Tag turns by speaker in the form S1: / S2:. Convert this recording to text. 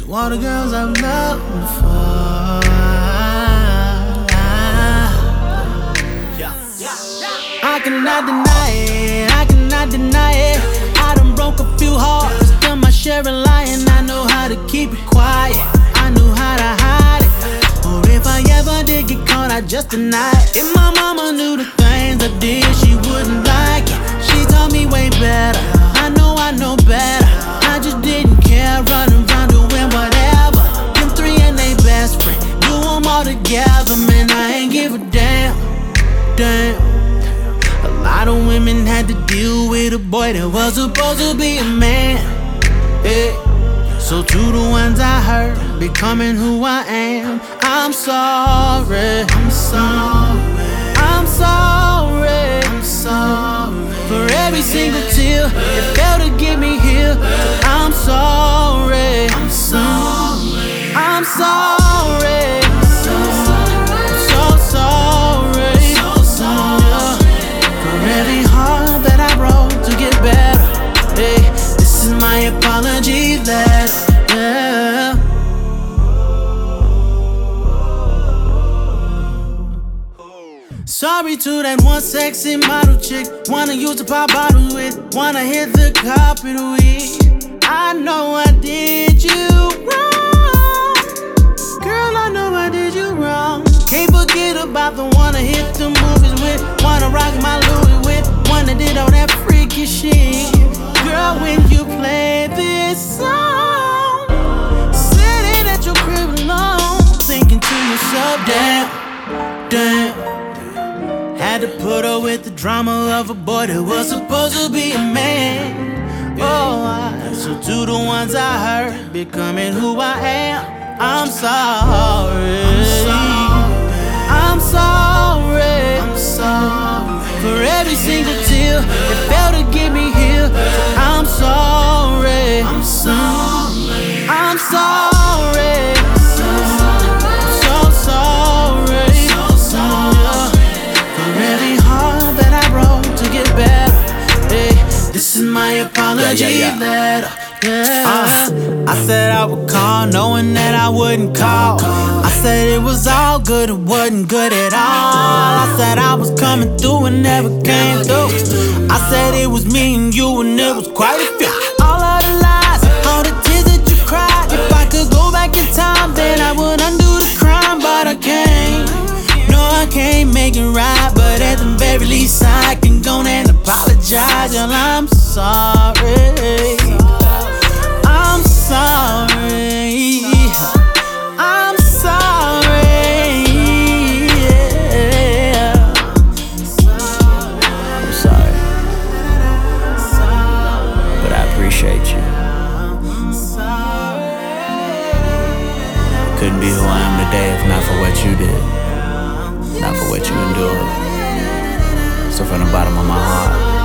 S1: to all the girls I've loved before. I cannot deny it, I cannot deny it. I done broke a few hearts, done my share of lying. I know how to keep it quiet, I knew how to hide it. Or if I ever did get caught, I just deny it. If my mama knew the things I did, she wouldn't like it. She taught me way better, I know better. I just didn't care, running around doing whatever. Them three and they best friend, do them all together. Man, I ain't give a damn, damn. A lot of women had to deal with a boy that was supposed to be a man, yeah. So to the ones I hurt, becoming who I am, I'm sorry, I'm sorry, I'm sorry, I'm sorry for every single tear that failed to get me here. I'm sorry, I'm sorry, I'm sorry, so sorry, for every heart that I broke to get better. Hey, this is my apology letter, yeah. Sorry to that one sexy model chick, wanna use the pop bottle with, wanna hit the carpet with. I know I did you wrong, girl, I know I did you wrong. Can't forget about the one I hit the movies with, wanna rock my Louis with, one that did all that freaky shit. Girl, when you play this song, sitting at your crib alone, thinking to yourself, damn, damn. Had to put up with the drama of a boy that was supposed to be a man. So to the ones I hurt, becoming who I am, I'm sorry, I'm sorry, I'm sorry for every single tear that failed to get me here. I'm sorry, I'm sorry, I'm sorry, so sorry, for every heart that I broke to get better. Hey, this is my apology letter. I said I would call, knowing that I wouldn't call. I said it was all good, it wasn't good at all. I said I was coming through and never came through. I said it was me and you and it was quite a few. All of the lies, all the tears that you cried. If I could go back in time, then I would undo the crime, but I can't. No, I can't make it right, but at the very least I can go and apologize. Girl, I'm sorry, I'm sorry, I'm sorry, yeah.
S2: I'm sorry, but I appreciate you. I couldn't be who I am today if not for what you did, not for what you endured. So from the bottom of my heart,